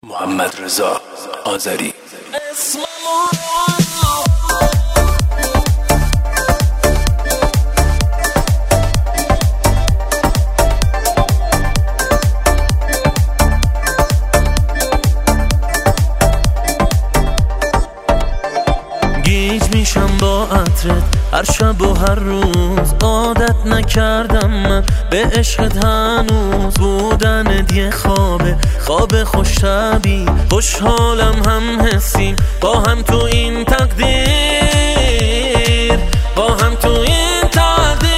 محمد رضا آذری. گیج میشم با عطرت هر شب و هر روز، عادت نکردم من به عشقت هنوز. بودنت یه خواب خوش طبعی، خوشحالم هم حسیم با هم تو این تقدیر، با هم تو این تقدیر.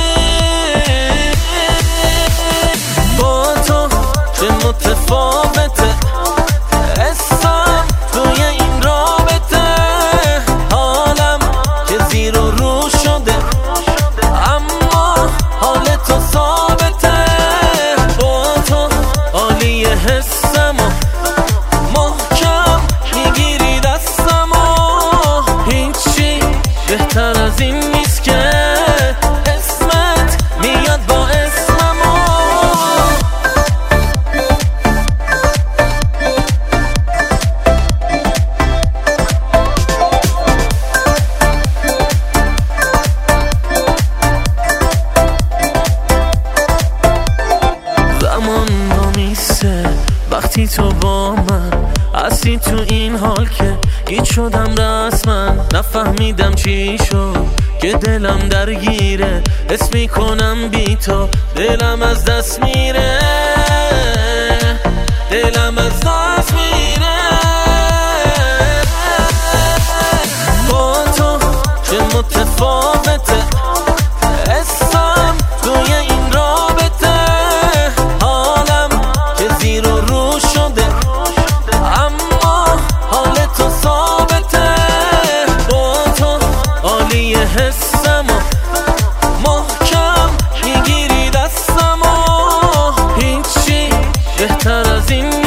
با تو چه متفاوته اسم توی این رابطه، حالم که زیر و رو شده اما حال تو ثابته. با تو عالی حسم و محکم میگیری دستم و هیچی بهتر از این نیست که اسمت میاد با اسمم و زمان نمیسته وقتی تو با من هستی تو این حال که گیج شدم رسما. نفهمیدم چی شد که دلم درگیره، حس میکنم بی تو دلم از دست میره، دلم از دست میره. با تو چه متفاوته اسم توی این رابطه، حالم که زیر و رو شده اما حال تو ثابته. با تو عالی حسم و محکم میگیری دستم و هیچی بهتر از این